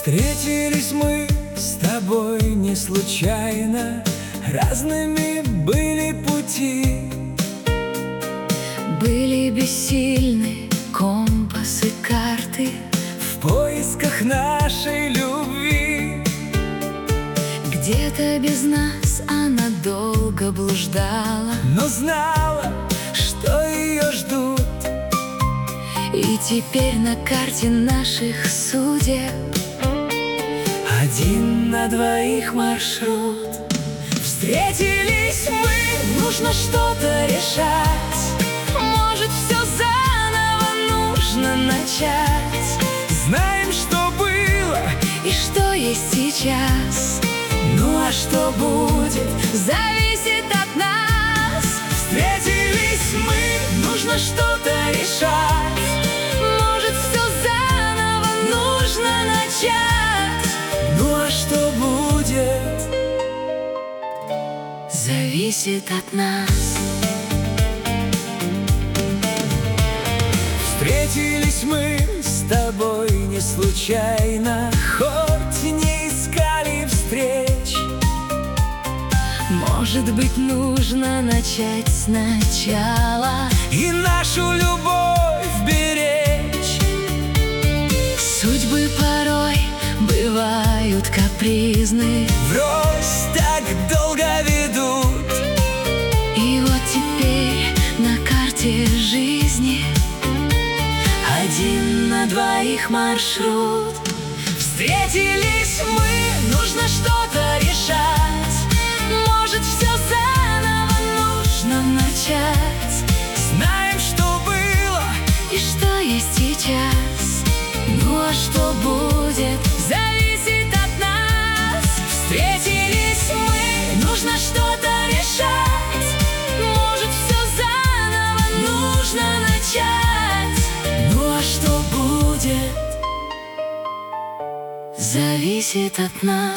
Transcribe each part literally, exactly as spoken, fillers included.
Встретились мы с тобой не случайно, разными были пути. Были бессильны компас и карты в поисках нашей любви. Где-то без нас она долго блуждала, но знала, что ее ждут. И теперь на карте наших судеб один на двоих маршрут. Встретились мы, нужно что-то решать. Может, все заново нужно начать. Знаем, что было и что есть сейчас. Ну а что будет, зависит от нас. Встретились мы, нужно что-то решать. Может, все заново нужно начать. Ну а что будет, зависит от нас. Встретились мы с тобой не случайно, хоть не искали встреч. Может быть, нужно начать сначала и нашу любовь беречь. Судьбы порой бывают капризны, врозь так долго ведут. И вот теперь на карте жизни один на двоих маршрут. Встретились мы, нужно что-то решать. Может, все заново нужно начать. Знаем, что было и что есть сейчас. Ну а что будет, зависит от нас. Встретились мы, нужно что-то решать. Может, все заново нужно начать. Ну а что будет, зависит от нас.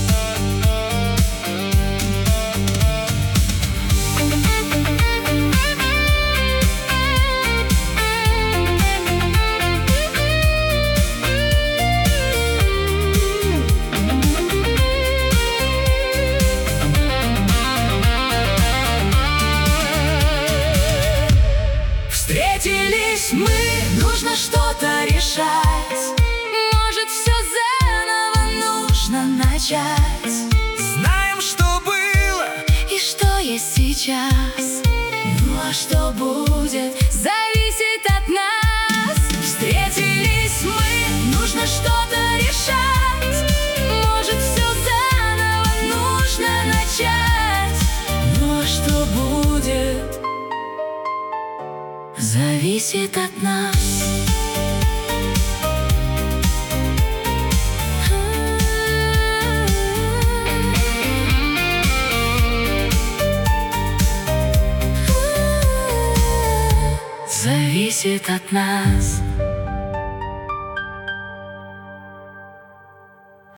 Встретились мы, нужно что-то решать. Может, все заново нужно начать. Знаем, что было и что есть сейчас. Ну а что будет, зависит от нас. Встретились мы, нужно что-то решать. Может, все заново нужно начать. Ну а что будет, зависит от нас. зависит от нас.